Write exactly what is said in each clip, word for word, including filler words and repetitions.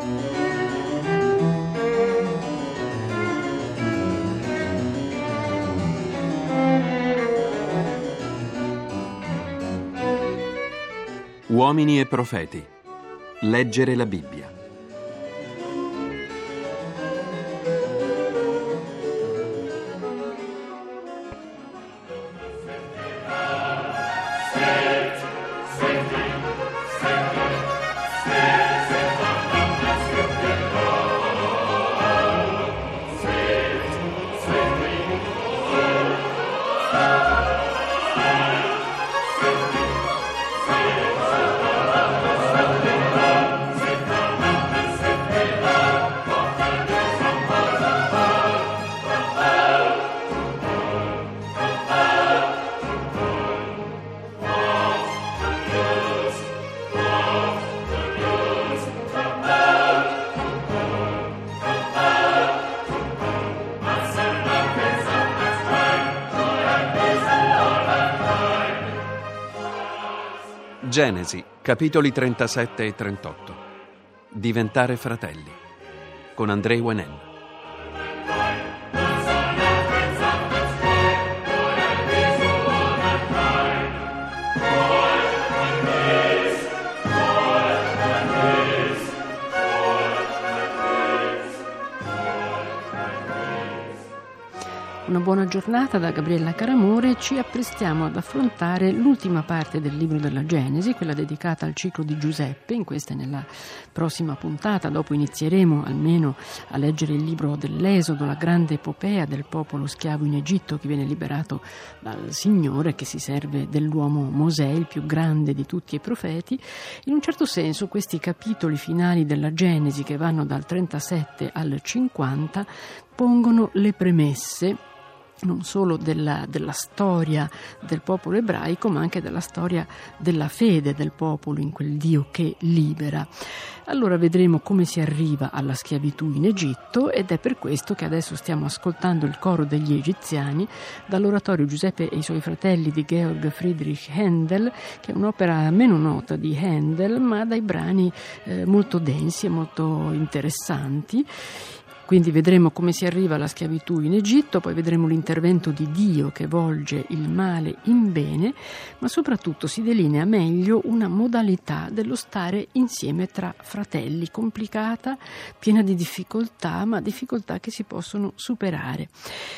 Uomini e profeti. Leggere la Bibbia. Genesi, capitoli trentasette e trentotto. Diventare fratelli. Con Andrei Wenen. Una buona giornata da Gabriella Caramore. Ci apprestiamo ad affrontare l'ultima parte del libro della Genesi, quella dedicata al ciclo di Giuseppe. In questa e nella prossima puntata, dopo inizieremo almeno a leggere il libro dell'Esodo, la grande epopea del popolo schiavo in Egitto che viene liberato dal Signore, che si serve dell'uomo Mosè, il più grande di tutti i profeti. In un certo senso questi capitoli finali della Genesi, che vanno dal trentasette al cinquanta, pongono le premesse non solo della, della storia del popolo ebraico, ma anche della storia della fede del popolo in quel Dio che libera. Allora vedremo come si arriva alla schiavitù in Egitto, ed è per questo che adesso stiamo ascoltando il coro degli egiziani dall'oratorio Giuseppe e i suoi fratelli di Georg Friedrich Händel, che è un'opera meno nota di Händel, ma dai brani eh, molto densi e molto interessanti. Quindi vedremo come si arriva alla schiavitù in Egitto, poi vedremo l'intervento di Dio che volge il male in bene, ma soprattutto si delinea meglio una modalità dello stare insieme tra fratelli, complicata, piena di difficoltà, ma difficoltà che si possono superare.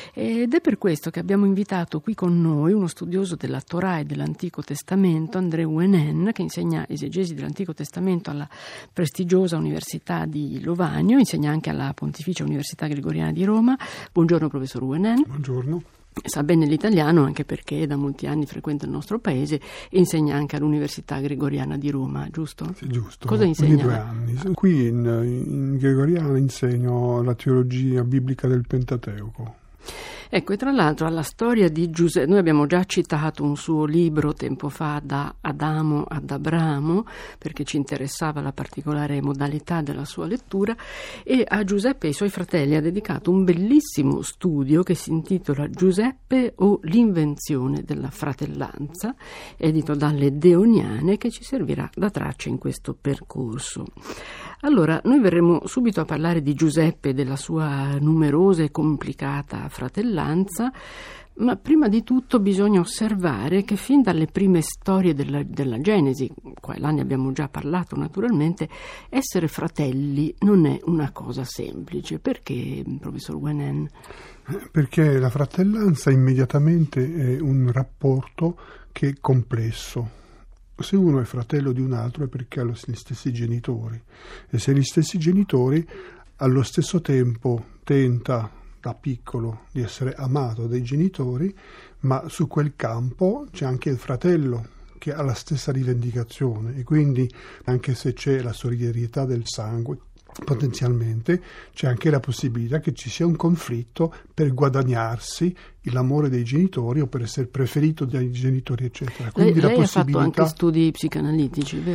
Ed è per questo che abbiamo invitato qui con noi uno studioso della Torah e dell'Antico Testamento, Andrei Wenen, che insegna esegesi dell'Antico Testamento alla prestigiosa Università di Lovanio, insegna anche alla Pontificia Università Gregoriana di Roma. Buongiorno professor Wenen. Buongiorno. Sa bene l'italiano anche perché da molti anni frequenta il nostro paese e insegna anche all'Università Gregoriana di Roma, giusto? Sì, giusto. Cosa insegna? Due anni. Qui in, in Gregoriana insegno la teologia biblica del Pentateuco. Ecco, e tra l'altro alla storia di Giuseppe, noi abbiamo già citato un suo libro tempo fa, Da Adamo ad Abramo, perché ci interessava la particolare modalità della sua lettura, e a Giuseppe e ai suoi fratelli ha dedicato un bellissimo studio che si intitola Giuseppe o l'invenzione della fratellanza, edito dalle Deoniane, che ci servirà da traccia in questo percorso. Allora, noi verremo subito a parlare di Giuseppe e della sua numerosa e complicata fratellanza, ma prima di tutto bisogna osservare che fin dalle prime storie della, della Genesi, qua e là ne abbiamo già parlato naturalmente, essere fratelli non è una cosa semplice. Perché, professor Wenen? Perché la fratellanza immediatamente è un rapporto che è complesso. Se uno è fratello di un altro è perché ha gli stessi genitori, e se gli stessi genitori allo stesso tempo tenta da piccolo di essere amato dai genitori, ma su quel campo c'è anche il fratello che ha la stessa rivendicazione, e quindi anche se c'è la solidarietà del sangue, potenzialmente c'è anche la possibilità che ci sia un conflitto per guadagnarsi l'amore dei genitori o per essere preferito dai genitori, eccetera. Quindi lei, la lei possibilità... ha fatto anche studi psicanalitici, vero?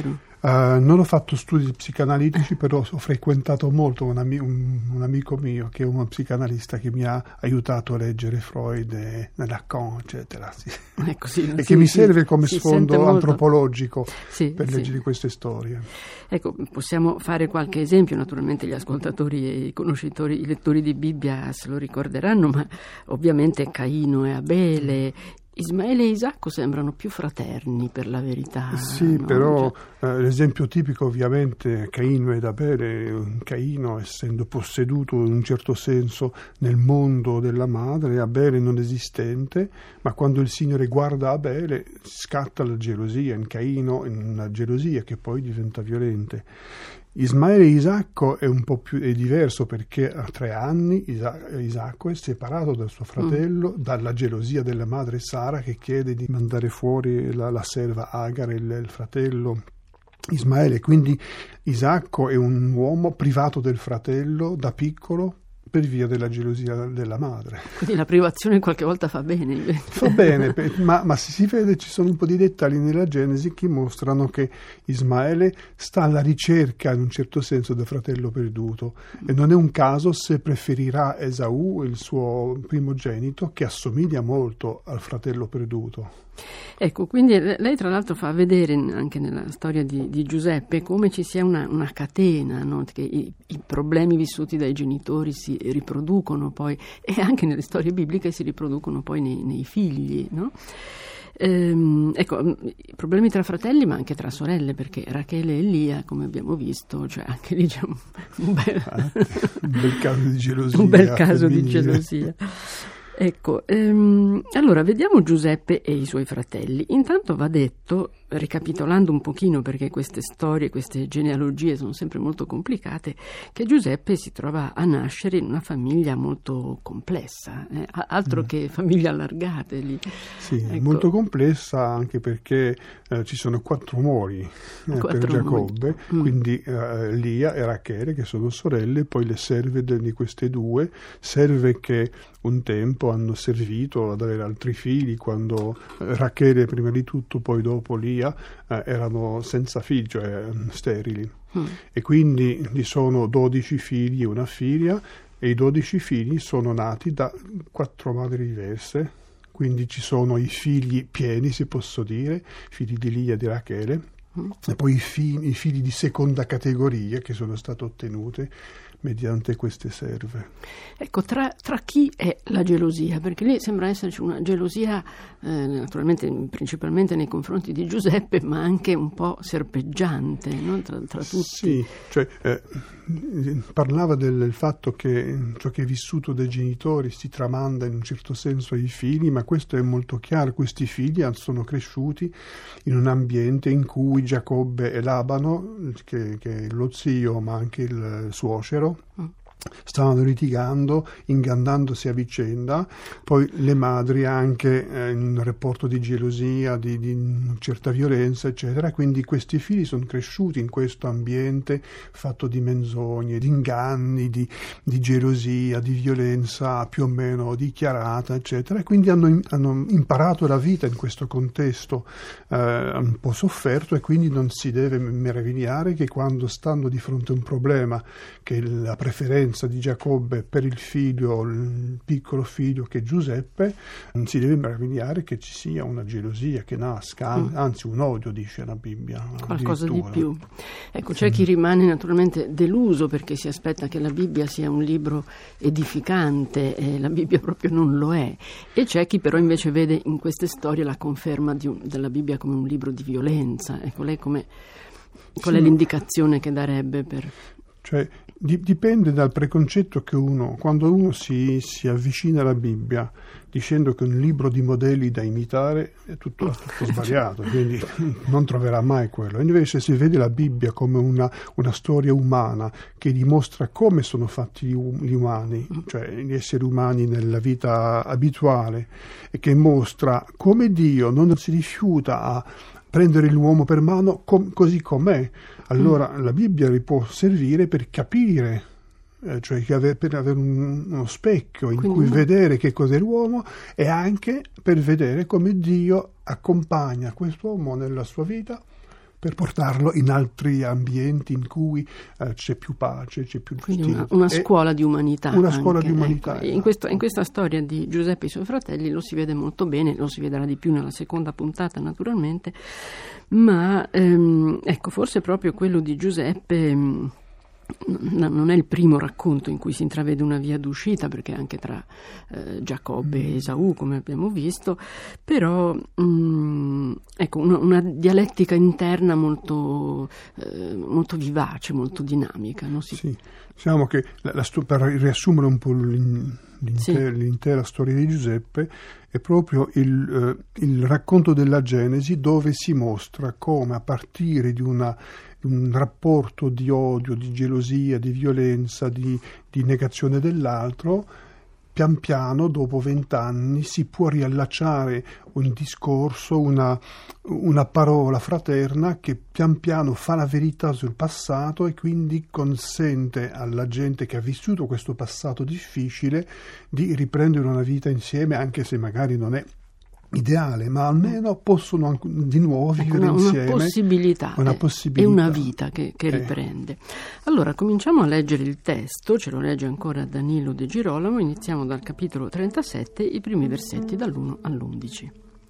Uh, non ho fatto studi psicanalitici, però ho frequentato molto un, ami- un, un amico mio che è uno psicanalista che mi ha aiutato a leggere Freud e Lacan, eccetera. Sì. Ecco, sì, e sì, che mi sì, serve come si sfondo antropologico sì, per sì. leggere queste storie. Ecco, possiamo fare qualche esempio, naturalmente gli ascoltatori e i conoscitori, i lettori di Bibbia se lo ricorderanno, ma ovviamente Caino e Abele. Ismaele e Isacco sembrano più fraterni, per la verità. Sì, no? però eh, l'esempio tipico ovviamente Caino ed Abele, Caino essendo posseduto in un certo senso nel mondo della madre, Abele non esistente, ma quando il Signore guarda Abele scatta la gelosia, in Caino una gelosia che poi diventa violenta. Ismaele e Isacco è un po' più è diverso perché a tre anni Isa- Isacco è separato dal suo fratello, mm. dalla gelosia della madre Sara che chiede di mandare fuori la, la serva Agar e il, il fratello Ismaele. Quindi Isacco è un uomo privato del fratello da piccolo per via della gelosia della madre. Quindi la privazione qualche volta fa bene. Invece. Fa bene, ma, ma se si vede ci sono un po' di dettagli nella Genesi che mostrano che Ismaele sta alla ricerca in un certo senso del fratello perduto e non è un caso se preferirà Esaù, il suo primogenito, che assomiglia molto al fratello perduto. Ecco, quindi lei tra l'altro fa vedere anche nella storia di, di Giuseppe come ci sia una, una catena, no? Che i, i problemi vissuti dai genitori si riproducono poi, e anche nelle storie bibliche si riproducono poi nei, nei figli, no? Ehm, ecco, i problemi tra fratelli ma anche tra sorelle, perché Rachele e Lia, come abbiamo visto, cioè anche lì c'è un, un, bel, un bel caso di gelosia. Un bel caso di gelosia. Ecco, ehm, allora vediamo Giuseppe e i suoi fratelli. Intanto va detto, ricapitolando un pochino, perché queste storie, queste genealogie sono sempre molto complicate, che Giuseppe si trova a nascere in una famiglia molto complessa, eh? altro mm. che famiglie allargate lì. Sì, ecco. Molto complessa anche perché eh, ci sono quattro amori eh, quattro per Giacobbe, mm. quindi eh, Lia e Rachele che sono sorelle, poi le serve di queste due, serve che un tempo hanno servito ad avere altri figli, quando eh, Rachele prima di tutto, poi dopo Lia eh, erano senza figli, cioè sterili. Mm. E quindi vi sono dodici figli e una figlia, e i dodici figli sono nati da quattro madri diverse, quindi ci sono i figli pieni, si posso dire, figli di Lia e di Rachele, mm. e poi i, fi- i figli di seconda categoria che sono stati ottenuti mediante queste serve. Ecco, tra, tra chi è la gelosia? Perché lì sembra esserci una gelosia, eh, naturalmente principalmente nei confronti di Giuseppe, ma anche un po' serpeggiante, no? tra, tra tutti. Sì, cioè eh, parlava del, del fatto che ciò che è vissuto dai genitori si tramanda in un certo senso ai figli, ma questo è molto chiaro. Questi figli sono cresciuti in un ambiente in cui Giacobbe e Labano, che, che è lo zio ma anche il suocero, stavano litigando, ingannandosi a vicenda, poi le madri anche eh, in un rapporto di gelosia, di, di certa violenza, eccetera. Quindi questi figli sono cresciuti in questo ambiente fatto di menzogne, di inganni, di, di gelosia, di violenza più o meno dichiarata, eccetera. E quindi hanno, hanno imparato la vita in questo contesto eh, un po' sofferto, e quindi non si deve meravigliare che quando stanno di fronte a un problema, che la preferenza di Giacobbe per il figlio, il piccolo figlio che è Giuseppe, non si deve meravigliare che ci sia una gelosia che nasca, mm. anzi un odio, dice la Bibbia. Qualcosa di più. Ecco, c'è chi rimane naturalmente deluso perché si aspetta che la Bibbia sia un libro edificante, e la Bibbia proprio non lo è, e c'è chi però invece vede in queste storie la conferma di un, della Bibbia come un libro di violenza. Ecco, lei come, qual è sì, l'indicazione che darebbe per... Cioè, dipende dal preconcetto che uno, quando uno si, si avvicina alla Bibbia dicendo che è un libro di modelli da imitare, è tutto, tutto sbagliato, quindi non troverà mai quello. Invece si vede la Bibbia come una, una storia umana che dimostra come sono fatti gli umani, cioè gli esseri umani nella vita abituale, e che mostra come Dio non si rifiuta a prendere l'uomo per mano com- così com'è. Allora mm. la Bibbia vi può servire per capire, eh, cioè che ave- per avere un, uno specchio in Quindi, cui vedere che cos'è l'uomo, e anche per vedere come Dio accompagna quest'uomo nella sua vita per portarlo in altri ambienti in cui eh, c'è più pace, c'è più giustizia. Quindi una, una scuola di umanità. Una anche, scuola di umanità. Ecco. In, questo, in questa storia di Giuseppe e i suoi fratelli lo si vede molto bene, lo si vedrà di più nella seconda puntata naturalmente, ma ehm, ecco, forse proprio quello di Giuseppe mh, non è il primo racconto in cui si intravede una via d'uscita, perché anche tra eh, Giacobbe e Esaù, come abbiamo visto, però mh, ecco, una, una dialettica interna molto, eh, molto vivace, molto dinamica. No? Si... Sì, diciamo che la, la, per riassumere un po' l'in, l'intera, sì. l'intera storia di Giuseppe, è proprio il, eh, il racconto della Genesi, dove si mostra come a partire di una un rapporto di odio, di gelosia, di violenza, di, di negazione dell'altro, pian piano, dopo vent'anni, si può riallacciare un discorso, una, una parola fraterna che pian piano fa la verità sul passato e quindi consente alla gente che ha vissuto questo passato difficile di riprendere una vita insieme, anche se magari non è ideale, ma almeno possono di nuovo vivere ecco, una, insieme. Una possibilità, una è, possibilità. È una vita che, che eh. riprende. Allora, cominciamo a leggere il testo, ce lo legge ancora Danilo De Girolamo, iniziamo dal capitolo trentasette, i primi versetti dall'uno all'undici.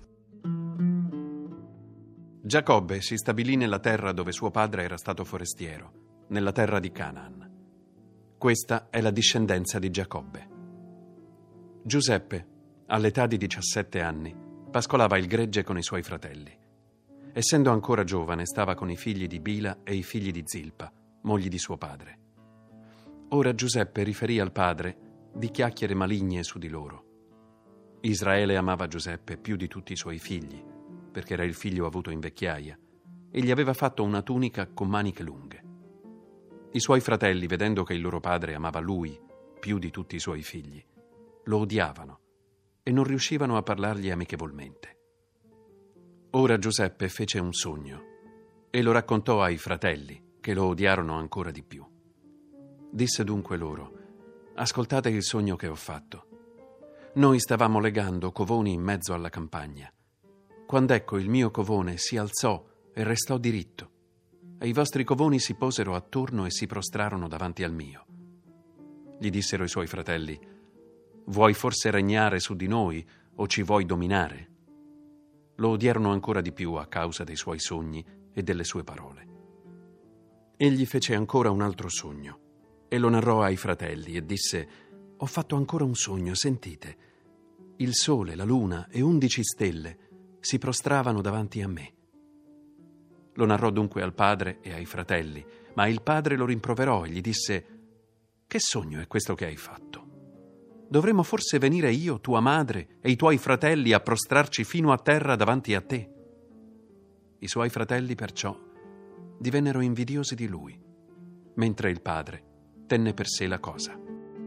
Giacobbe si stabilì nella terra dove suo padre era stato forestiero, nella terra di Canaan. Questa è la discendenza di Giacobbe. Giuseppe, all'età di diciassette anni, pascolava il gregge con i suoi fratelli. Essendo ancora giovane, stava con i figli di Bila e i figli di Zilpa, mogli di suo padre. Ora Giuseppe riferì al padre di chiacchiere maligne su di loro. Israele amava Giuseppe più di tutti i suoi figli, perché era il figlio avuto in vecchiaia, e gli aveva fatto una tunica con maniche lunghe. I suoi fratelli, vedendo che il loro padre amava lui più di tutti i suoi figli, lo odiavano e non riuscivano a parlargli amichevolmente. Ora Giuseppe fece un sogno e lo raccontò ai fratelli, che lo odiarono ancora di più. Disse dunque loro: ascoltate il sogno che ho fatto. Noi stavamo legando covoni in mezzo alla campagna, quando ecco il mio covone si alzò e restò diritto, e i vostri covoni si posero attorno e si prostrarono davanti al mio. Gli dissero i suoi fratelli: vuoi forse regnare su di noi o ci vuoi dominare? Lo odiarono ancora di più a causa dei suoi sogni e delle sue parole. Egli fece ancora un altro sogno e lo narrò ai fratelli e disse: ho fatto ancora un sogno, sentite. Il sole, la luna e undici stelle si prostravano davanti a me. Lo narrò dunque al padre e ai fratelli, ma il padre lo rimproverò e gli disse: che sogno è questo che hai fatto? Dovremmo forse venire io, tua madre e i tuoi fratelli a prostrarci fino a terra davanti a te? I suoi fratelli perciò divennero invidiosi di lui, mentre il padre tenne per sé la cosa.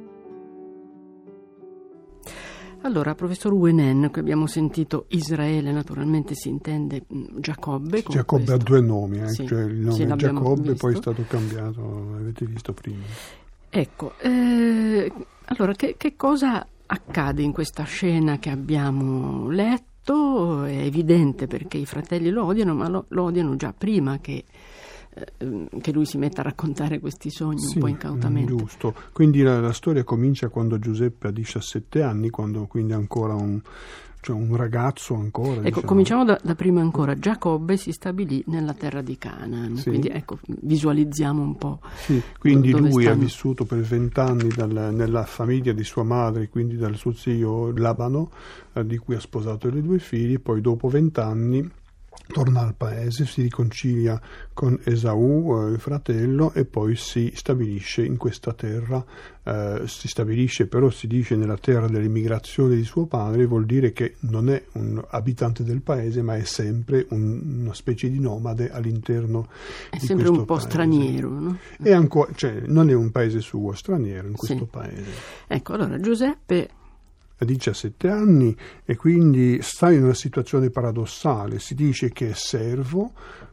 Allora, professor Wenen, qui abbiamo sentito Israele, naturalmente si intende Giacobbe. Con Giacobbe questo. ha due nomi, eh? Sì, cioè il nome sì, Giacobbe visto. Poi è stato cambiato, l'avete visto prima. Ecco, eh, allora che, che cosa accade in questa scena che abbiamo letto? È evidente perché i fratelli lo odiano, ma lo, lo odiano già prima che, eh, che lui si metta a raccontare questi sogni sì, un po' incautamente. Giusto, quindi la, la storia comincia quando Giuseppe ha diciassette anni, quando quindi è ancora un... cioè un ragazzo ancora. Ecco, diciamo. cominciamo da, da prima ancora. Giacobbe si stabilì nella terra di Canaan, sì. Quindi ecco, visualizziamo un po'. Sì, quindi dove lui stanno. ha vissuto per vent'anni dal, nella famiglia di sua madre, quindi dal suo zio Labano, eh, di cui ha sposato le due figlie, poi dopo vent'anni torna al paese, si riconcilia con Esaù, eh, il fratello, e poi si stabilisce in questa terra. Eh, si stabilisce, però si dice nella terra dell'immigrazione di suo padre, vuol dire che non è un abitante del paese, ma è sempre un, una specie di nomade all'interno è di sempre questo un po' paese. straniero, no? È ancora, cioè, non è un paese suo, è straniero in questo sì. paese. Ecco, allora Giuseppe ha diciassette anni e quindi sta in una situazione paradossale. Si dice che è servo,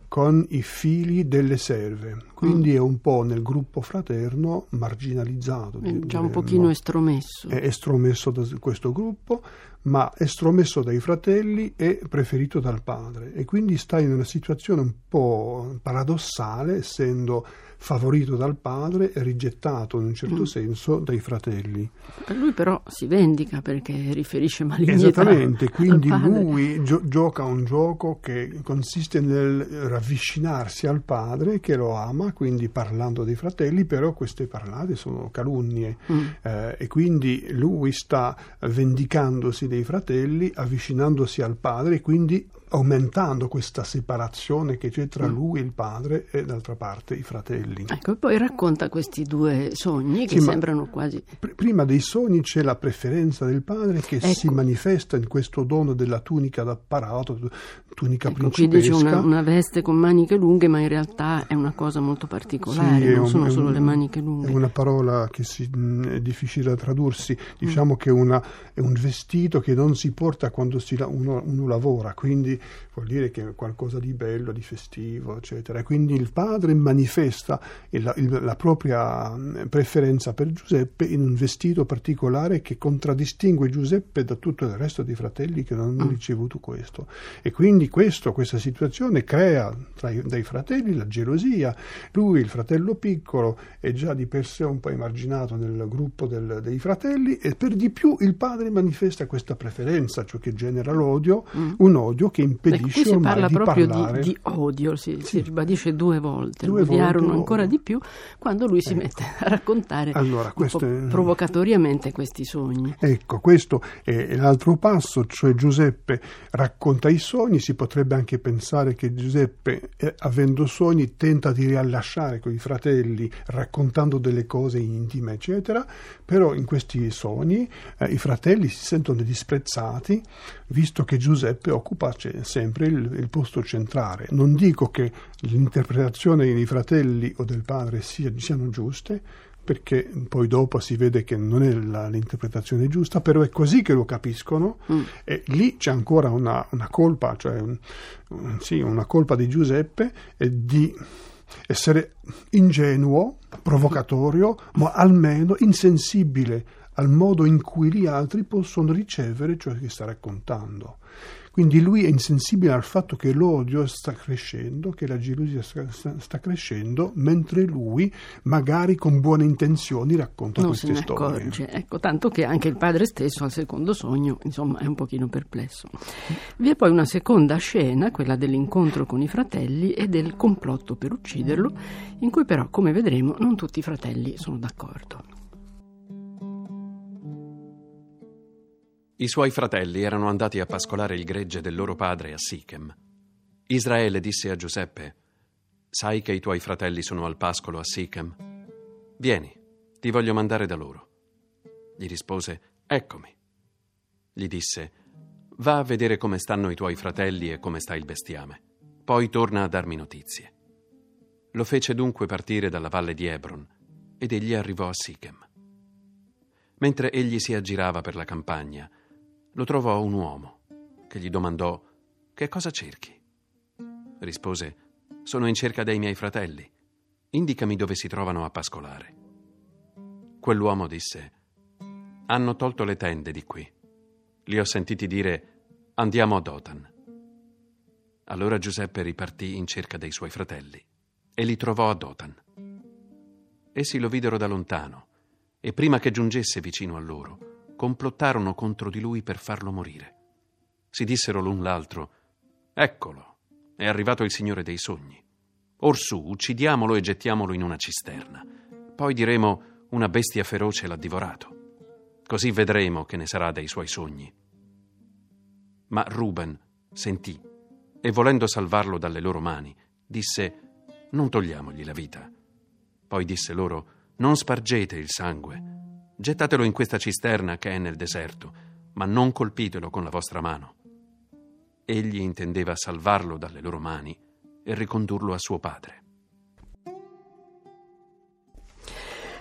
con i figli delle serve, quindi mm. è un po' nel gruppo fraterno marginalizzato. È già un pochino estromesso. È estromesso da questo gruppo, ma estromesso dai fratelli e preferito dal padre, e quindi sta in una situazione un po' paradossale, essendo favorito dal padre e rigettato in un certo mm. senso dai fratelli. Lui però si vendica perché riferisce maligni. Esattamente, quindi lui gio- gioca un gioco che consiste nel ravvicinarsi al padre che lo ama, quindi parlando dei fratelli, però queste parlate sono calunnie mm. eh, e quindi lui sta vendicandosi dei fratelli, avvicinandosi al padre, e quindi aumentando questa separazione che c'è tra lui e il padre e d'altra parte i fratelli. Ecco, e poi racconta questi due sogni che sì, sembrano quasi... Pr- prima dei sogni c'è la preferenza del padre che ecco. si manifesta in questo dono della tunica d'apparato, tunica ecco, principesca. Qui dice una, una veste con maniche lunghe, ma in realtà è una cosa molto particolare, sì, non un, sono solo un, le maniche lunghe. È una parola che si, è difficile da tradursi, diciamo mm. che una, è un vestito che non si porta quando si, uno, uno lavora, quindi vuol dire che è qualcosa di bello, di festivo, eccetera. E quindi il padre manifesta il, il, la propria preferenza per Giuseppe in un vestito particolare che contraddistingue Giuseppe da tutto il resto dei fratelli che non hanno ricevuto questo. E quindi questo, questa situazione crea tra i, dai fratelli la gelosia. Lui, il fratello piccolo, è già di per sé un po' emarginato nel gruppo del, dei fratelli, e per di più il padre manifesta questa preferenza, ciò che genera l'odio, mm. un odio che impedisce ecco, qui si parla di proprio parlare. Di, di odio, si, sì. si ribadisce due volte, due lo odiarono volte ancora odio. di più quando lui si ecco. mette a raccontare allora, questo è... provocatoriamente questi sogni. Ecco, questo è l'altro passo, cioè Giuseppe racconta i sogni. Si potrebbe anche pensare che Giuseppe, eh, avendo sogni, tenta di rilasciare con i fratelli raccontando delle cose intime, eccetera, però in questi sogni eh, i fratelli si sentono disprezzati, visto che Giuseppe occupa sempre il, il posto centrale. Non dico che l'interpretazione dei fratelli o del padre sia, siano giuste, perché poi dopo si vede che non è la, l'interpretazione giusta, però è così che lo capiscono, mm. e lì c'è ancora una, una colpa, cioè un, un, sì, una colpa di Giuseppe è di essere ingenuo, provocatorio, ma almeno insensibile al modo in cui gli altri possono ricevere ciò che sta raccontando. Quindi lui è insensibile al fatto che l'odio sta crescendo, che la gelosia sta, sta crescendo, mentre lui, magari con buone intenzioni, racconta non queste se ne storie. Accorge. Ecco, tanto che anche il padre stesso al secondo sogno, insomma, è un pochino perplesso. Vi è poi una seconda scena, quella dell'incontro con i fratelli e del complotto per ucciderlo, in cui però, come vedremo, non tutti i fratelli sono d'accordo. I suoi fratelli erano andati a pascolare il gregge del loro padre a Sichem. Israele disse a Giuseppe: «Sai che i tuoi fratelli sono al pascolo a Sichem? Vieni, ti voglio mandare da loro». Gli rispose: «Eccomi». Gli disse: «Va a vedere come stanno i tuoi fratelli e come sta il bestiame. Poi torna a darmi notizie». Lo fece dunque partire dalla valle di Hebron ed egli arrivò a Sichem. Mentre egli si aggirava per la campagna, lo trovò un uomo che gli domandò: «Che cosa cerchi?» Rispose: «Sono in cerca dei miei fratelli. Indicami dove si trovano a pascolare». Quell'uomo disse: «Hanno tolto le tende di qui. Li ho sentiti dire: andiamo a Dotan». Allora Giuseppe ripartì in cerca dei suoi fratelli e li trovò a Dotan. Essi lo videro da lontano e prima che giungesse vicino a loro complottarono contro di lui per farlo morire. Si dissero l'un l'altro: «Eccolo, è arrivato il Signore dei sogni. Orsù, uccidiamolo e gettiamolo in una cisterna. Poi diremo: una bestia feroce l'ha divorato. Così vedremo che ne sarà dei suoi sogni». Ma Ruben sentì e, volendo salvarlo dalle loro mani, disse: «Non togliamogli la vita». Poi disse loro: «Non spargete il sangue. Gettatelo in questa cisterna che è nel deserto, ma non colpitelo con la vostra mano». Egli intendeva salvarlo dalle loro mani e ricondurlo a suo padre.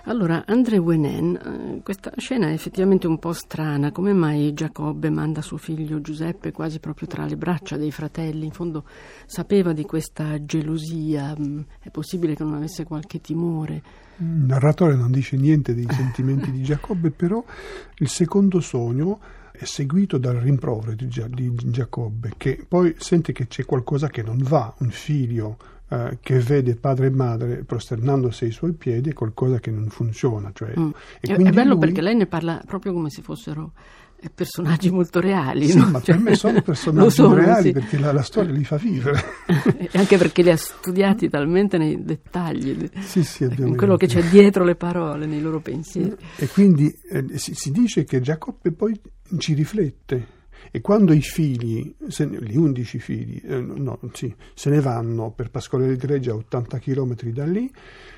Allora, André Wenen, questa scena è effettivamente un po' strana. Come mai Giacobbe manda suo figlio Giuseppe quasi proprio tra le braccia dei fratelli? In fondo sapeva di questa gelosia, è possibile che non avesse qualche timore? Il narratore non dice niente dei sentimenti di Giacobbe, però il secondo sogno è seguito dal rimprovero di, Gia- di Giacobbe, che poi sente che c'è qualcosa che non va, un figlio eh, che vede padre e madre prosternandosi ai suoi piedi, è qualcosa che non funziona. Cioè, mm. e è, è bello lui... perché lei ne parla proprio come se fossero personaggi molto reali. Sì, no? ma cioè, per me sono personaggi sono, reali, sì. perché la, la storia li fa vivere. E anche perché li ha studiati talmente nei dettagli, sì, sì, in quello che c'è dietro le parole, nei loro pensieri. E quindi eh, si, si dice che Giacobbe poi ci riflette, e quando i figli, se ne, gli undici figli, eh, no, sì, se ne vanno per pascolare il gregge a ottanta chilometri da lì,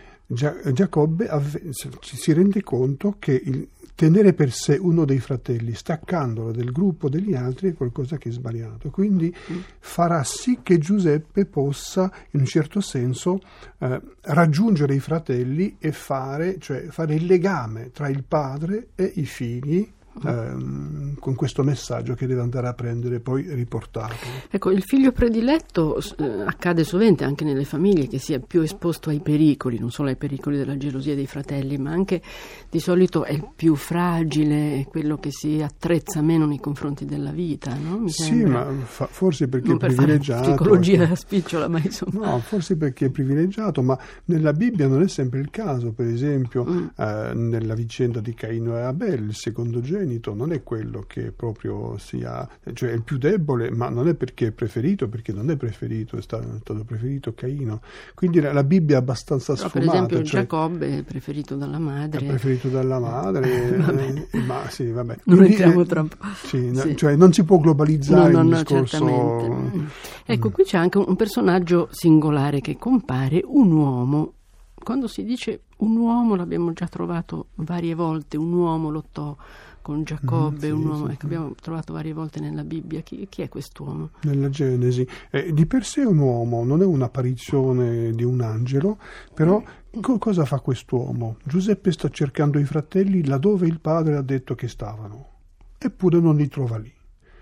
Gia- Giacobbe avve- si rende conto che il tenere per sé uno dei fratelli, staccandolo del gruppo degli altri, è qualcosa che è sbagliato. Quindi mm. farà sì che Giuseppe possa, in un certo senso, eh, raggiungere i fratelli e fare, cioè, fare il legame tra il padre e i figli, Ehm, con questo messaggio che deve andare a prendere poi riportato. Ecco, il figlio prediletto eh, accade sovente anche nelle famiglie che sia più esposto ai pericoli, non solo ai pericoli della gelosia dei fratelli, ma anche di solito è il più fragile, è quello che si attrezza meno nei confronti della vita, no? Mi sì, sembra. ma fa, forse perché non è per privilegiato. Fare psicologia ecco. spicciola, ma insomma. No, forse perché è privilegiato, ma nella Bibbia non è sempre il caso. Per esempio, mm. eh, nella vicenda di Caino e Abel, il secondogenito non è quello che proprio sia, cioè è il più debole, ma non è perché è preferito, perché non è preferito, è stato, è stato preferito Caino. Quindi la, la Bibbia è abbastanza Però sfumata. Per esempio cioè, Giacobbe è preferito dalla madre. È preferito dalla madre, eh, ma sì, vabbè. Non Quindi, entriamo eh, troppo. Sì, sì. Cioè non si può globalizzare no, no, il no, discorso. Certamente. Ecco, qui c'è anche un personaggio singolare che compare, un uomo. Quando si dice un uomo, l'abbiamo già trovato varie volte, un uomo lottò con Giacobbe, mm, sì, un uomo sì, ecco, sì. Abbiamo trovato varie volte nella Bibbia. Chi, chi è quest'uomo? Nella Genesi. Eh, di per sé è un uomo, non è un'apparizione di un angelo, però co- cosa fa quest'uomo? Giuseppe sta cercando i fratelli laddove il padre ha detto che stavano, eppure non li trova lì.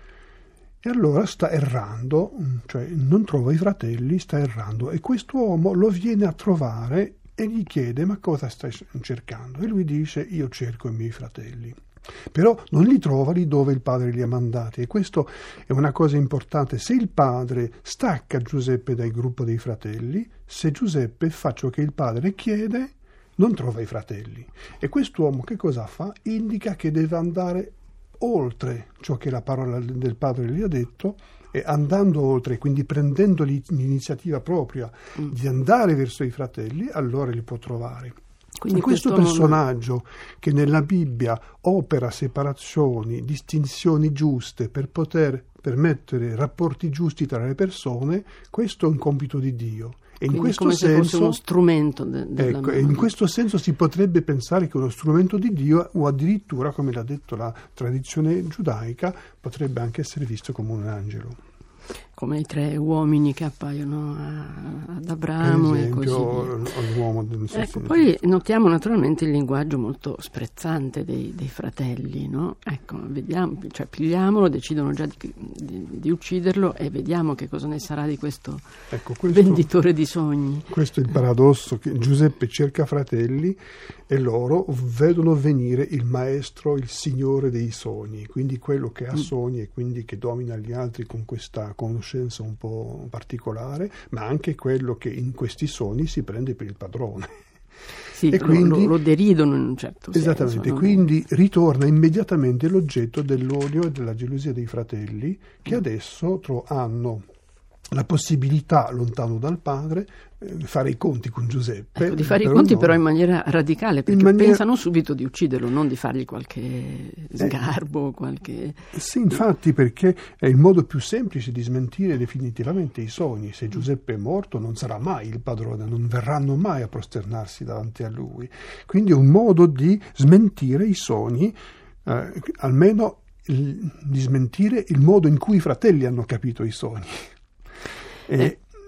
E allora sta errando, cioè non trova i fratelli, sta errando, e quest'uomo lo viene a trovare e gli chiede: ma cosa stai cercando? E lui dice: io cerco i miei fratelli. Però non li trova lì dove il padre li ha mandati, e questo è una cosa importante. Se il padre stacca Giuseppe dal gruppo dei fratelli, se Giuseppe fa ciò che il padre chiede, non trova i fratelli. E quest'uomo che cosa fa? Indica che deve andare oltre ciò che la parola del padre gli ha detto, e andando oltre, quindi prendendo l'iniziativa propria mm. di andare verso i fratelli, allora li può trovare. Quindi questo personaggio non... che nella Bibbia opera separazioni, distinzioni giuste per poter permettere rapporti giusti tra le persone, questo è un compito di Dio. E in questo come senso, se fosse uno strumento de- della ecco, in questo senso si potrebbe pensare che uno strumento di Dio, o addirittura, come l'ha detto la tradizione giudaica, potrebbe anche essere visto come un angelo. Come i tre uomini che appaiono a, ad Abramo, per esempio, e così via. L'uomo del ecco, poi notiamo naturalmente il linguaggio molto sprezzante dei, dei fratelli, no? Ecco, vediamo, cioè pigliamolo, decidono già di, di, di ucciderlo, e vediamo che cosa ne sarà di questo, ecco, questo venditore di sogni. Questo è il paradosso, che Giuseppe cerca fratelli e loro vedono venire il maestro, il signore dei sogni, quindi quello che ha mm. sogni e quindi che domina gli altri con questa conoscenza un po' particolare, ma anche quello che in questi sogni si prende per il padrone. Sì, e lo, quindi, lo, lo deridono in un certo esattamente, senso. Esattamente, quindi ritorna immediatamente l'oggetto dell'odio e della gelosia dei fratelli, che mm. adesso tro- hanno la possibilità, lontano dal padre, eh, fare i conti con Giuseppe. Ecco, di fare i conti no. però in maniera radicale, perché maniera... pensano subito di ucciderlo, non di fargli qualche sgarbo, eh, qualche... Sì, infatti, perché è il modo più semplice di smentire definitivamente i sogni. Se Giuseppe è morto non sarà mai il padrone, non verranno mai a prosternarsi davanti a lui. Quindi è un modo di smentire i sogni, eh, almeno il, di smentire il modo in cui i fratelli hanno capito i sogni. E,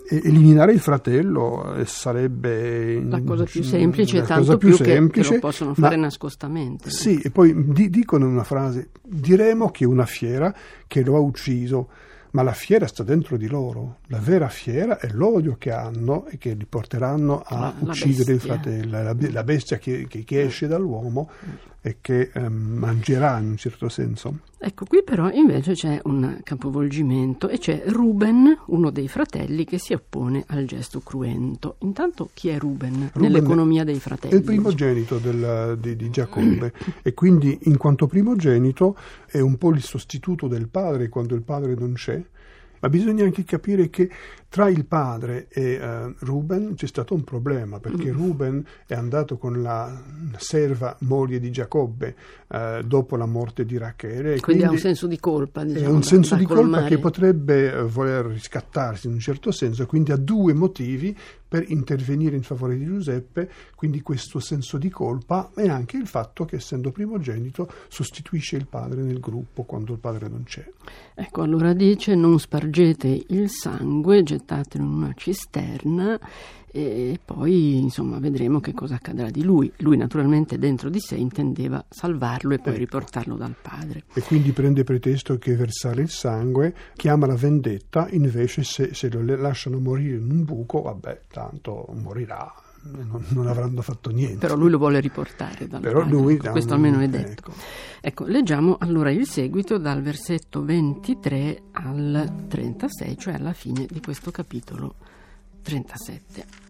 eliminare il fratello sarebbe la cosa più semplice, la tanto più più semplice, che, che lo possono fare ma, nascostamente. Sì, e poi di, dicono una frase: diremo che è una fiera che lo ha ucciso, ma la fiera sta dentro di loro. La vera fiera è l'odio che hanno e che li porteranno a la, uccidere la il fratello, la, la bestia che, che, che esce dall'uomo e che um, mangerà in un certo senso. Ecco, qui però invece c'è un capovolgimento e c'è Ruben, uno dei fratelli, che si oppone al gesto cruento. Intanto chi è Ruben, Ruben nell'economia dei fratelli? È il primogenito del, di, di Giacobbe e quindi in quanto primogenito è un po' il sostituto del padre quando il padre non c'è. Ma bisogna anche capire che tra il padre e uh, Ruben c'è stato un problema, perché Ruben è andato con la serva moglie di Giacobbe uh, dopo la morte di Rachele. Quindi, quindi ha un senso di colpa, diciamo, è un da, senso da di colmare. colpa che potrebbe uh, voler riscattarsi in un certo senso, quindi ha due motivi per intervenire in favore di Giuseppe, quindi questo senso di colpa e anche il fatto che, essendo primogenito, sostituisce il padre nel gruppo quando il padre non c'è. Ecco, allora dice: non spargete il sangue, gettatelo in una cisterna e poi, insomma, vedremo che cosa accadrà di lui. Lui naturalmente dentro di sé intendeva salvarlo e poi ecco. riportarlo dal padre. E quindi prende pretesto che versare il sangue, chiama la vendetta, invece se, se lo lasciano morire in un buco, vabbè, tanto morirà, non, non avranno fatto niente. Però lui lo vuole riportare dal Però padre, lui, ecco, questo almeno è detto. Ecco. Ecco, leggiamo allora il seguito dal versetto ventitré al trentasei, cioè alla fine di questo capitolo trentasette.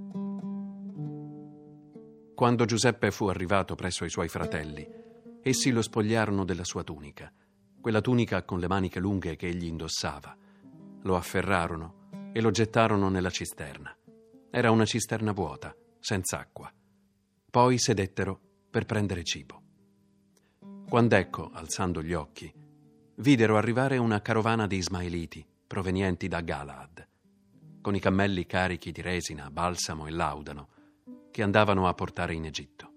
Quando Giuseppe fu arrivato presso i suoi fratelli, essi lo spogliarono della sua tunica, quella tunica con le maniche lunghe che egli indossava. Lo afferrarono e lo gettarono nella cisterna. Era una cisterna vuota, senza acqua. Poi sedettero per prendere cibo. Quand'ecco, alzando gli occhi, videro arrivare una carovana di ismaeliti provenienti da Galaad, con i cammelli carichi di resina, balsamo e laudano, che andavano a portare in Egitto.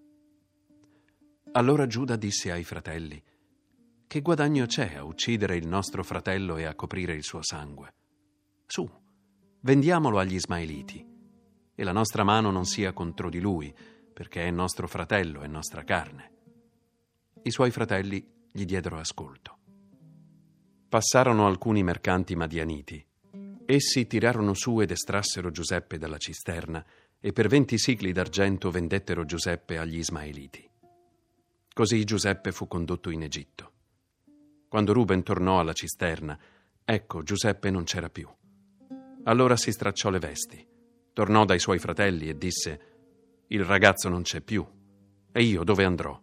Allora Giuda disse ai fratelli: che guadagno c'è a uccidere il nostro fratello e a coprire il suo sangue? Su, vendiamolo agli ismaeliti, e la nostra mano non sia contro di lui, perché è nostro fratello e nostra carne. I suoi fratelli gli diedero ascolto. Passarono alcuni mercanti madianiti. Essi tirarono su ed estrassero Giuseppe dalla cisterna e per venti sicli d'argento vendettero Giuseppe agli ismaeliti. Così Giuseppe fu condotto in Egitto. Quando Ruben tornò alla cisterna, ecco, Giuseppe non c'era più. Allora si stracciò le vesti, tornò dai suoi fratelli e disse: il ragazzo non c'è più, e io dove andrò?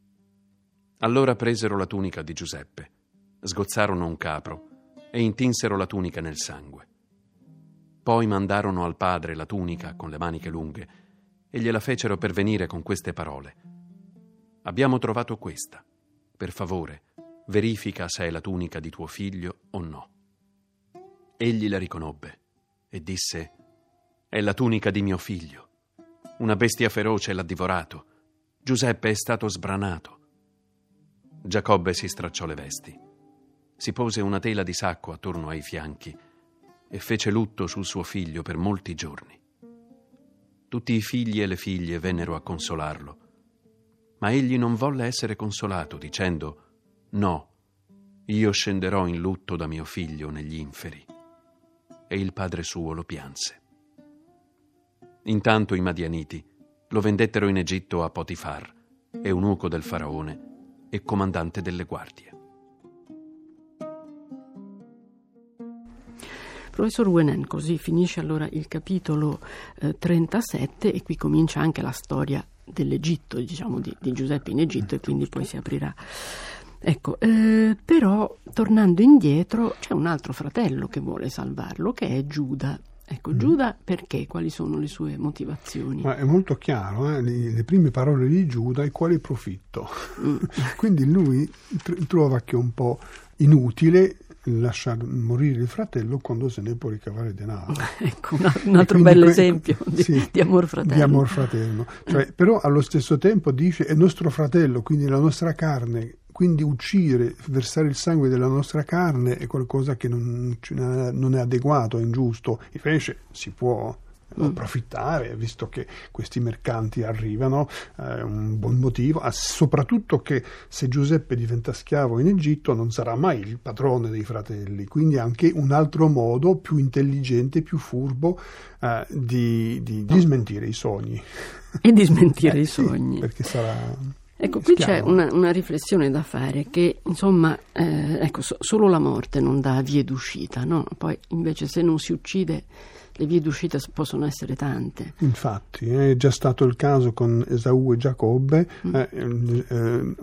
Allora presero la tunica di Giuseppe, sgozzarono un capro e intinsero la tunica nel sangue. Poi mandarono al padre la tunica con le maniche lunghe e gliela fecero pervenire con queste parole: abbiamo trovato questa, per favore, verifica se è la tunica di tuo figlio o no. Egli la riconobbe e disse: è la tunica di mio figlio. Una bestia feroce l'ha divorato. Giuseppe è stato sbranato. Giacobbe si stracciò le vesti, si pose una tela di sacco attorno ai fianchi e fece lutto sul suo figlio per molti giorni. Tutti i figli e le figlie vennero a consolarlo, ma egli non volle essere consolato, dicendo: no, io scenderò in lutto da mio figlio negli inferi. E il padre suo lo pianse. Intanto i madianiti lo vendettero in Egitto a Potifar, eunuco del faraone e comandante delle guardie. Professor Wenen, così finisce allora il capitolo eh, trentasette e qui comincia anche la storia dell'Egitto, diciamo di, di Giuseppe in Egitto, e quindi poi si aprirà. Ecco, eh, però tornando indietro c'è un altro fratello che vuole salvarlo, che è Giuda. Ecco, Giuda perché? Quali sono le sue motivazioni? Ma è molto chiaro, eh? le, le prime parole di Giuda: e quale profitto? Mm. Quindi lui tr- trova che è un po' inutile lasciare morire il fratello quando se ne può ricavare denaro. Ecco, un, un altro bello que- esempio di, sì, di amor fraterno. Di amor fraterno. Cioè, però allo stesso tempo dice: è nostro fratello, quindi la nostra carne. quindi uccidere, versare il sangue della nostra carne è qualcosa che non, non è adeguato, è ingiusto. Invece si può approfittare, visto che questi mercanti arrivano, è eh, un buon motivo, ah, soprattutto che se Giuseppe diventa schiavo in Egitto non sarà mai il padrone dei fratelli, quindi anche un altro modo più intelligente, più furbo eh, di, di, di smentire i sogni. E di smentire eh, i sì, sogni. perché sarà... Ecco, qui schiavo. c'è una, una riflessione da fare che, insomma, eh, ecco, so, solo la morte non dà vie d'uscita, no? Poi invece se non si uccide le vie d'uscita possono essere tante. Infatti, è già stato il caso con Esaù e Giacobbe. Mm. Eh, eh,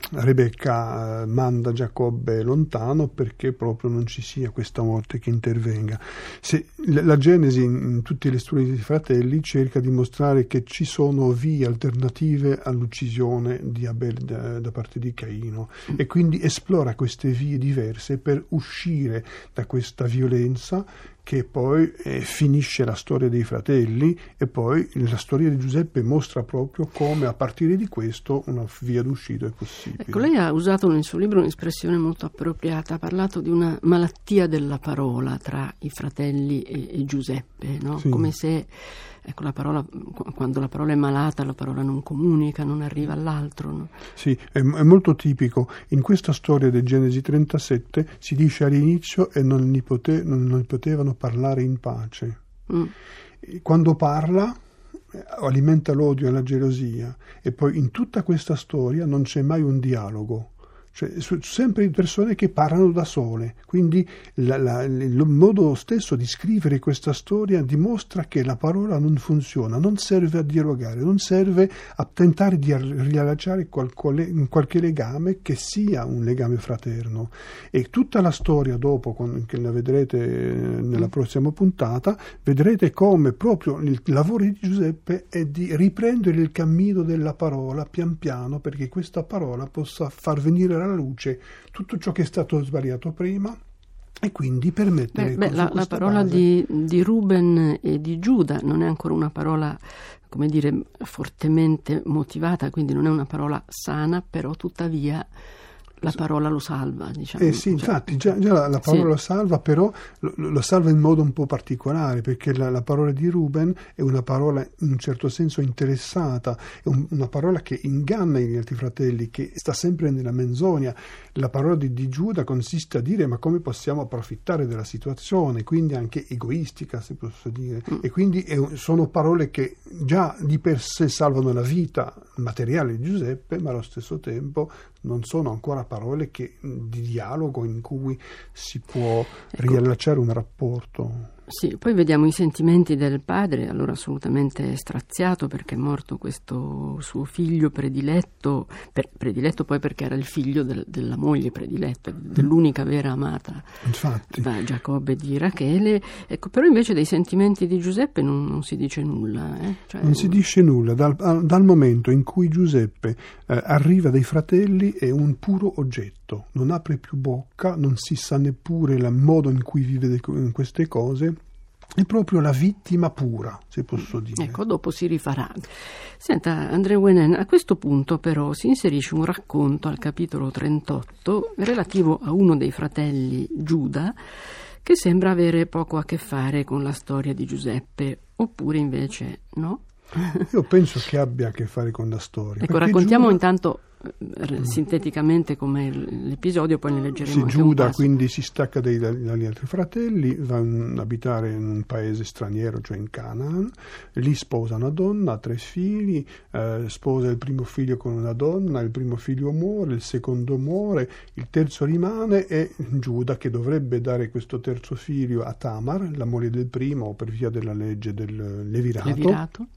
Rebecca eh, manda Giacobbe lontano perché proprio non ci sia questa morte che intervenga. Se, la, la Genesi in, in tutte le storie dei fratelli cerca di mostrare che ci sono vie alternative all'uccisione di Abele da, da parte di Caino, mm. e quindi esplora queste vie diverse per uscire da questa violenza che poi eh, finisce la storia dei fratelli, e poi la storia di Giuseppe mostra proprio come a partire di questo una via d'uscita è possibile. Ecco, lei ha usato nel suo libro un'espressione molto appropriata, ha parlato di una malattia della parola tra i fratelli e, e Giuseppe, no? Sì. Come se, ecco, la parola, quando la parola è malata, la parola non comunica, non arriva all'altro, no? Sì, è, è molto tipico. In questa storia del Genesi trentasette si dice all'inizio e non li, pote, non, non potevano parlare in pace. Mm. Quando parla alimenta l'odio e la gelosia, e poi in tutta questa storia non c'è mai un dialogo. Cioè, sempre persone che parlano da sole, quindi la, la, il modo stesso di scrivere questa storia dimostra che la parola non funziona, non serve a dialogare, non serve a tentare di riallacciare qualche, qualche legame che sia un legame fraterno. E tutta la storia dopo, che la vedrete nella prossima puntata, vedrete come proprio il lavoro di Giuseppe è di riprendere il cammino della parola pian piano, perché questa parola possa far venire alla luce tutto ciò che è stato sbagliato prima, e quindi permettere beh, beh, la, la parola di, di Ruben e di Giuda non è ancora una parola, come dire, fortemente motivata, quindi non è una parola sana, però tuttavia la parola lo salva, diciamo. Eh sì, infatti, già, già la, la parola sì. lo salva, però lo, lo salva in modo un po' particolare, perché la, la parola di Ruben è una parola in un certo senso interessata, è un, una parola che inganna gli altri fratelli, che sta sempre nella menzogna. La parola di, di Giuda consiste a dire: ma come possiamo approfittare della situazione, quindi anche egoistica, se posso dire. Mm. E quindi è, sono parole che già di per sé salvano la vita materiale di Giuseppe, ma allo stesso tempo non sono ancora parole che, di dialogo in cui si può ecco. riallacciare un rapporto. Sì, poi vediamo i sentimenti del padre, allora assolutamente straziato perché è morto questo suo figlio prediletto, per, prediletto poi perché era il figlio del, della moglie prediletta, dell'unica vera amata. Infatti. Da Giacobbe di Rachele. Ecco, però invece dei sentimenti di Giuseppe non, non si dice nulla. Eh? Cioè, non si dice nulla, dal, dal momento in cui Giuseppe eh, arriva dai fratelli è un puro oggetto, non apre più bocca, non si sa neppure il modo in cui vive de, in queste cose. È proprio la vittima pura, se posso dire. Ecco, dopo si rifarà. Senta, André Wenen, a questo punto però si inserisce un racconto al capitolo trentotto relativo a uno dei fratelli, Giuda, che sembra avere poco a che fare con la storia di Giuseppe, oppure invece no? Io penso che abbia a che fare con la storia. Ecco, raccontiamo Giuda... intanto sinteticamente come l'episodio, poi ne leggeremo sì, anche Giuda un passo. Quindi si stacca dai, dagli altri fratelli, va a abitare in un paese straniero, cioè in Canaan, lì sposa una donna, ha tre figli, eh, sposa il primo figlio con una donna, il primo figlio muore, il secondo muore, il terzo rimane, e Giuda, che dovrebbe dare questo terzo figlio a Tamar, la moglie del primo, per via della legge del levirato, levirato.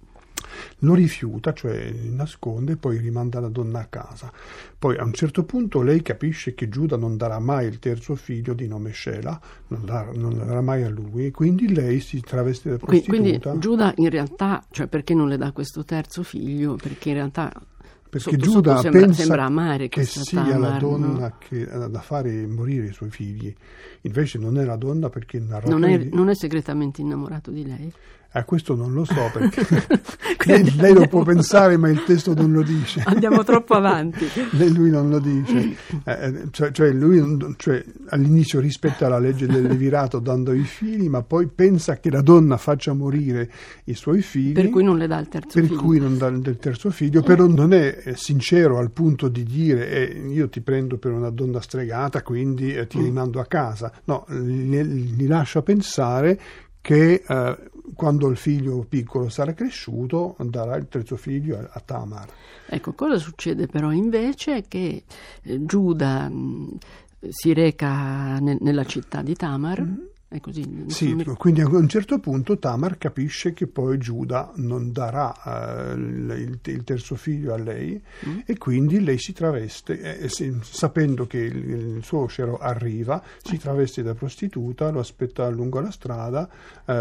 lo rifiuta, cioè nasconde, poi rimanda la donna a casa. Poi a un certo punto lei capisce che Giuda non darà mai il terzo figlio di nome Shela, non darà, non darà mai a lui, quindi lei si traveste da prostituta. Quindi Giuda in realtà, cioè perché non le dà questo terzo figlio? Perché in realtà perché sotto, Giuda sotto sembra, pensa sembra amare che sia Tamar, la donna no? che ha da fare morire i suoi figli, invece non è la donna, perché il narratore non è, di... non è segretamente innamorato di lei? A questo non lo so, perché lei, lei lo può pensare, ma il testo non lo dice. Andiamo troppo avanti. Lei, lui non lo dice. Eh, cioè, cioè lui cioè, all'inizio rispetta la legge del levirato dando i figli, ma poi pensa che la donna faccia morire i suoi figli. Per cui non le dà il terzo per figlio. Per cui non dà il terzo figlio, però non è sincero al punto di dire eh, io ti prendo per una donna stregata, quindi eh, ti rimando a casa. No, li, li lascia pensare che eh, quando il figlio piccolo sarà cresciuto darà il terzo figlio a, a Tamar. Ecco, cosa succede però invece? Che eh, Giuda mh, si reca ne, nella città di Tamar, mm. è così? Sì, mi... quindi a un certo punto Tamar capisce che poi Giuda non darà uh, il, il terzo figlio a lei mm. e quindi lei si traveste, eh, si, sapendo che il, il suocero arriva, si traveste da prostituta, lo aspetta lungo la strada, uh,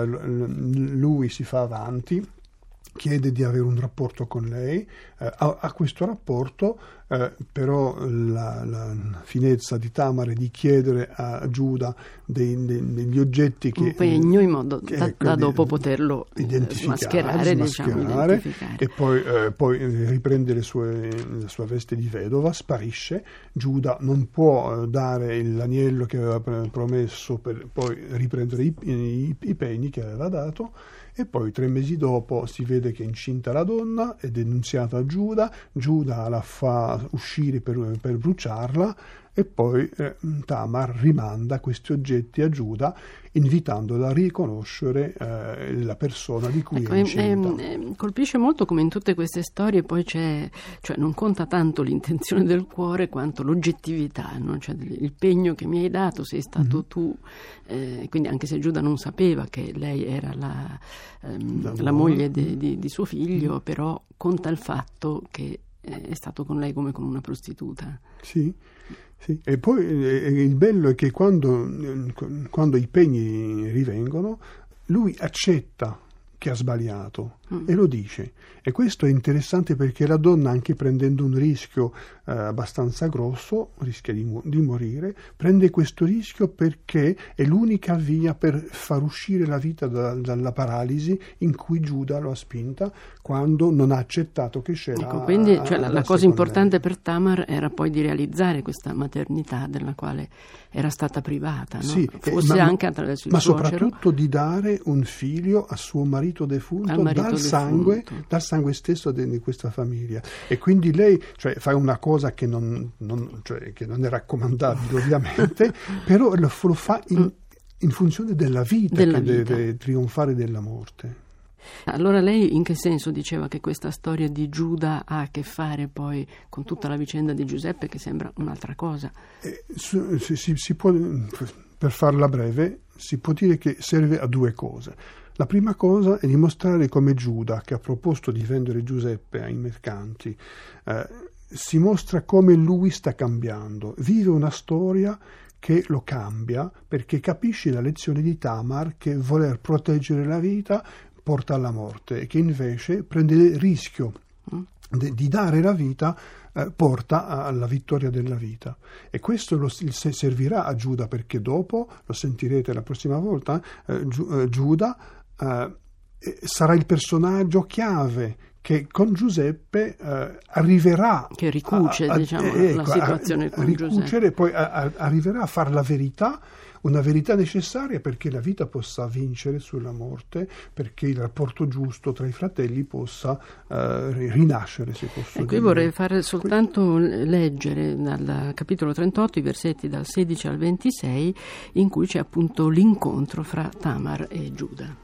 lui si fa avanti, chiede di avere un rapporto con lei, eh, a, a questo rapporto eh, però la, la finezza di Tamar è di chiedere a Giuda dei, dei, degli oggetti che... un pegno in modo che, da, ecco, da dopo poterlo identificare, smascherare, diciamo, identificare. E poi, eh, poi riprende le sue, la sua veste di vedova, sparisce. Giuda non può dare l'agnello che aveva promesso per poi riprendere i, i, i pegni che aveva dato. E poi tre mesi dopo si vede che è incinta la donna, è denunziata a Giuda, Giuda la fa uscire per, per bruciarla e poi eh, Tamar rimanda questi oggetti a Giuda invitandola a riconoscere eh, la persona di cui ecco, è incinta. Eh, eh, colpisce molto come in tutte queste storie poi c'è, cioè non conta tanto l'intenzione del cuore quanto l'oggettività, no? Cioè il pegno che mi hai dato sei stato mm-hmm. tu, eh, quindi anche se Giuda non sapeva che lei era la, ehm, la, la moglie di, di, di suo figlio, mm-hmm. però conta il fatto che è stato con lei come con una prostituta. Sì. Sì. E poi eh, il bello è che quando, quando i pegni rivengono, lui accetta che ha sbagliato mm. e lo dice. E questo è interessante perché la donna, anche prendendo un rischio eh, abbastanza grosso, rischia di, di morire, prende questo rischio perché è l'unica via per far uscire la vita da, dalla paralisi in cui Giuda lo ha spinta quando non ha accettato che c'era. Ecco, quindi cioè, la, la cosa importante per Tamar era poi di realizzare questa maternità della quale era stata privata, no? Sì, forse eh, ma, anche attraverso il ma suocero. soprattutto di dare un figlio a suo marito defunto marito dal, defunto. Sangue, dal sangue stesso di, di questa famiglia. E quindi lei cioè, fa una cosa che non, non, cioè, che non è raccomandabile ovviamente, però lo, lo fa in, in funzione della vita della che vita. deve trionfare della morte. Allora lei in che senso diceva che questa storia di Giuda ha a che fare poi con tutta la vicenda di Giuseppe, che sembra un'altra cosa? Eh, si, si, si può, per farla breve, si può dire che serve a due cose. La prima cosa è dimostrare come Giuda, che ha proposto di vendere Giuseppe ai mercanti, eh, si mostra come lui sta cambiando, vive una storia che lo cambia perché capisce la lezione di Tamar che voler proteggere la vita porta alla morte e che invece prende il rischio de, di dare la vita eh, porta alla vittoria della vita. E questo lo, servirà a Giuda perché dopo, lo sentirete la prossima volta, eh, Gi, eh, Giuda eh, sarà il personaggio chiave che con Giuseppe eh, arriverà che ricuce a, a, diciamo, eh, la ecco, situazione a, con a ricucere, Giuseppe. Poi a, a, arriverà a fare la verità, una verità necessaria perché la vita possa vincere sulla morte, perché il rapporto giusto tra i fratelli possa eh, rinascere, se posso e qui dire. vorrei fare soltanto leggere dal capitolo trentotto i versetti dal sedici al ventisei in cui c'è appunto l'incontro fra Tamar e Giuda.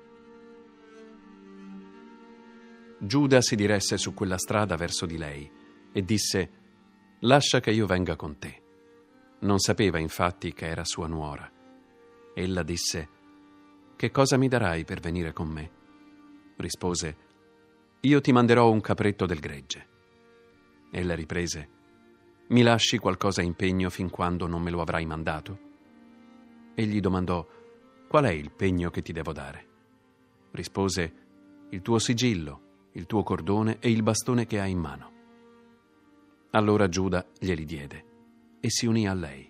Giuda si diresse su quella strada verso di lei e disse: «Lascia che io venga con te». Non sapeva infatti che era sua nuora. Ella disse: «Che cosa mi darai per venire con me?» Rispose: «Io ti manderò un capretto del gregge». Ella riprese: «Mi lasci qualcosa in pegno fin quando non me lo avrai mandato?» Egli domandò: «Qual è il pegno che ti devo dare?» Rispose: «Il tuo sigillo, il tuo cordone e il bastone che hai in mano». Allora Giuda glieli diede e si unì a lei.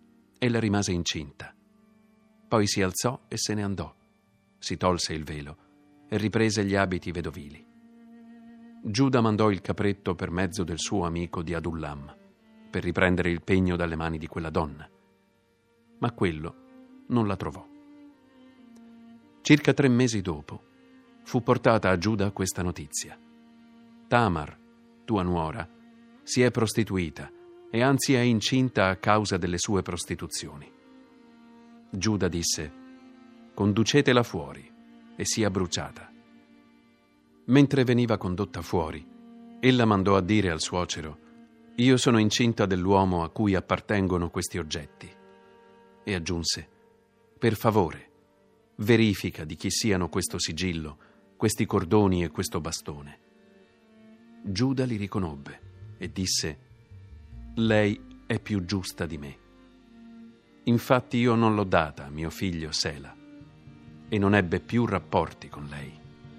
Ella rimase incinta. Poi si alzò e se ne andò, si tolse il velo e riprese gli abiti vedovili. Giuda mandò il capretto per mezzo del suo amico di Adullam per riprendere il pegno dalle mani di quella donna, ma quello non la trovò. Circa tre mesi dopo fu portata a Giuda questa notizia: Tamar, tua nuora, si è prostituita e anzi è incinta a causa delle sue prostituzioni. Giuda disse: conducetela fuori e sia bruciata. Mentre veniva condotta fuori, ella mandò a dire al suocero: io sono incinta dell'uomo a cui appartengono questi oggetti. E aggiunse: per favore, verifica di chi siano questo sigillo, questi cordoni e questo bastone. Giuda li riconobbe e disse: lei è più giusta di me. Infatti io non l'ho data a mio figlio Sela, e non ebbe più rapporti con lei.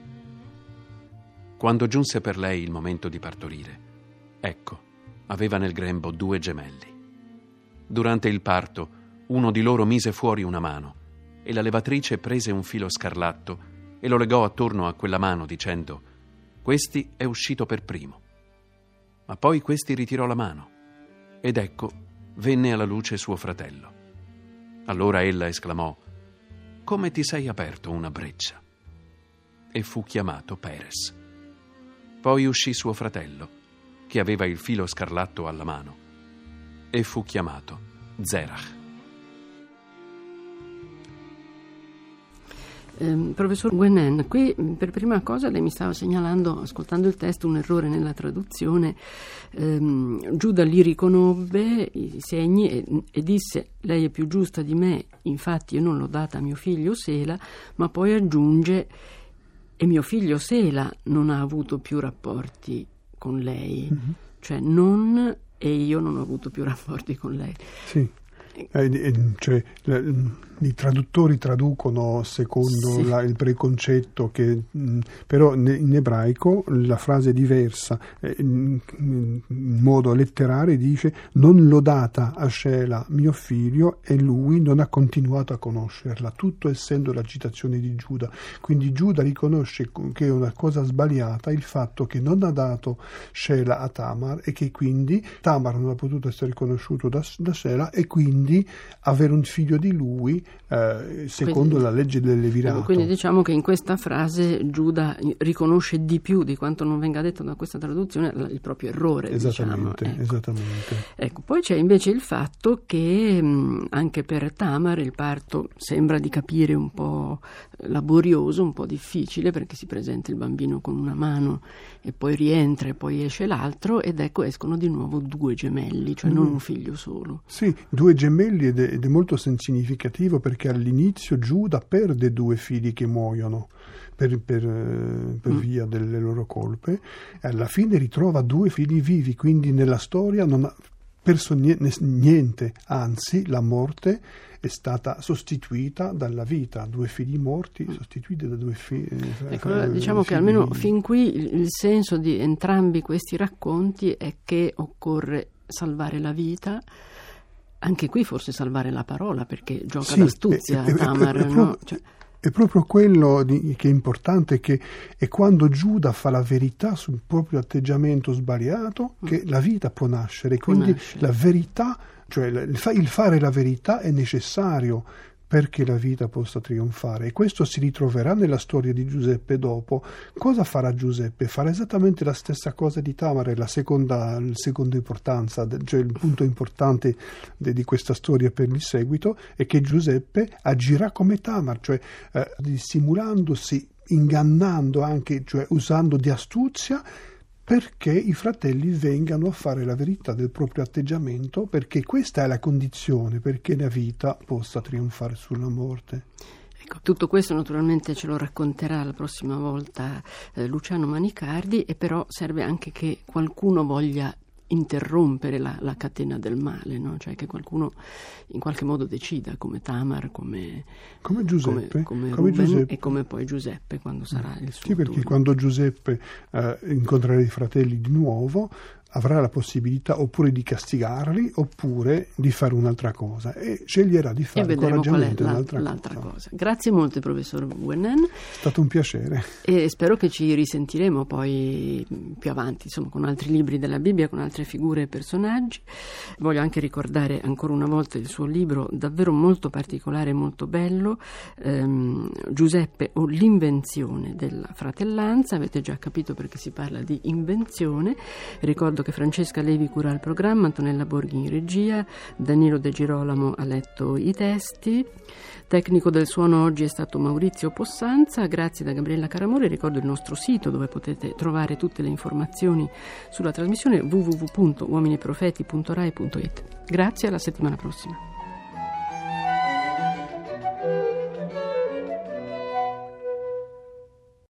Quando giunse per lei il momento di partorire, ecco, aveva nel grembo due gemelli. Durante il parto, uno di loro mise fuori una mano, e la levatrice prese un filo scarlatto e lo legò attorno a quella mano, dicendo: questi è uscito per primo. Ma poi questi ritirò la mano, ed ecco, venne alla luce suo fratello. Allora ella esclamò: come ti sei aperto una breccia? E fu chiamato Peres. Poi uscì suo fratello, che aveva il filo scarlatto alla mano, e fu chiamato Zerach. Eh, professor Guénen, qui per prima cosa lei mi stava segnalando, ascoltando il testo, un errore nella traduzione. Eh, Giuda li riconobbe i segni e, e disse: lei è più giusta di me, infatti io non l'ho data a mio figlio Sela, ma poi aggiunge: e mio figlio Sela non ha avuto più rapporti con lei. Mm-hmm. Cioè non e io non ho avuto più rapporti con lei. Sì. Eh, cioè, i traduttori traducono secondo sì. la, il preconcetto che mh, però in ebraico la frase è diversa, eh, in, in modo letterale dice: non l'ho data a Shela mio figlio e lui non ha continuato a conoscerla, tutto essendo la citazione di Giuda. Quindi Giuda riconosce che è una cosa sbagliata il fatto che non ha dato Shela a Tamar e che quindi Tamar non ha potuto essere conosciuto da, da Shela e quindi avere un figlio di lui eh, secondo quindi, la legge del levirato. Quindi diciamo che in questa frase Giuda riconosce di più di quanto non venga detto da questa traduzione il proprio errore. Esattamente, diciamo. Ecco. esattamente. Ecco, poi c'è invece il fatto che mh, anche per Tamar il parto sembra di capire un po' laborioso, un po' difficile, perché si presenta il bambino con una mano e poi rientra e poi esce l'altro, ed ecco escono di nuovo due gemelli, cioè mm. non un figlio solo. Sì, due gemelli. Ed è, ed è molto significativo perché all'inizio Giuda perde due figli che muoiono per, per, per mm. via delle loro colpe, e alla fine ritrova due figli vivi, quindi nella storia non ha perso niente, anzi la morte è stata sostituita dalla vita, due figli morti sostituiti da due figli. Ecco, diciamo che almeno vivi. Fin qui il, il senso di entrambi questi racconti è che occorre salvare la vita. Anche qui forse salvare la parola, perché gioca sì, d'astuzia è, è, Tamar. È, è, è, no? Cioè... è proprio quello di, che è importante, che è quando Giuda fa la verità sul proprio atteggiamento sbagliato che mm. la vita può nascere. Può quindi nascere. La verità, cioè il fare la verità è necessario perché la vita possa trionfare, e questo si ritroverà nella storia di Giuseppe dopo. Cosa farà Giuseppe? Farà esattamente la stessa cosa di Tamar, la seconda, la seconda importanza, cioè il punto importante de, di questa storia per il seguito è che Giuseppe agirà come Tamar, cioè eh, dissimulandosi, ingannando anche, cioè usando di astuzia, perché i fratelli vengano a fare la verità del proprio atteggiamento, perché questa è la condizione perché la vita possa trionfare sulla morte. Ecco, tutto questo naturalmente ce lo racconterà la prossima volta eh, Luciano Manicardi, e però serve anche che qualcuno voglia interrompere la, la catena del male, no? Cioè che qualcuno in qualche modo decida, come Tamar, come, come Giuseppe, come, come, come Ruben, Giuseppe. E come poi Giuseppe quando sarà il suo sì, perché turno. Quando Giuseppe eh, incontrerà i fratelli di nuovo, avrà la possibilità oppure di castigarli oppure di fare un'altra cosa, e sceglierà di fare coraggiosamente un'altra l'altra cosa. cosa. Grazie molto, professor Guennen. È stato un piacere. E spero che ci risentiremo poi più avanti, insomma, con altri libri della Bibbia, con altre figure e personaggi. Voglio anche ricordare ancora una volta il suo libro davvero molto particolare e molto bello, ehm, Giuseppe o l'invenzione della fratellanza. Avete già capito perché si parla di invenzione. Ricordo che Francesca Levi cura il programma, Antonella Borghi in regia, Danilo De Girolamo ha letto i testi, tecnico del suono oggi è stato Maurizio Possanza. Grazie da Gabriella Caramore. Ricordo il nostro sito dove potete trovare tutte le informazioni sulla trasmissione w w w punto uominiprofeti punto rai punto it. Grazie, alla settimana prossima.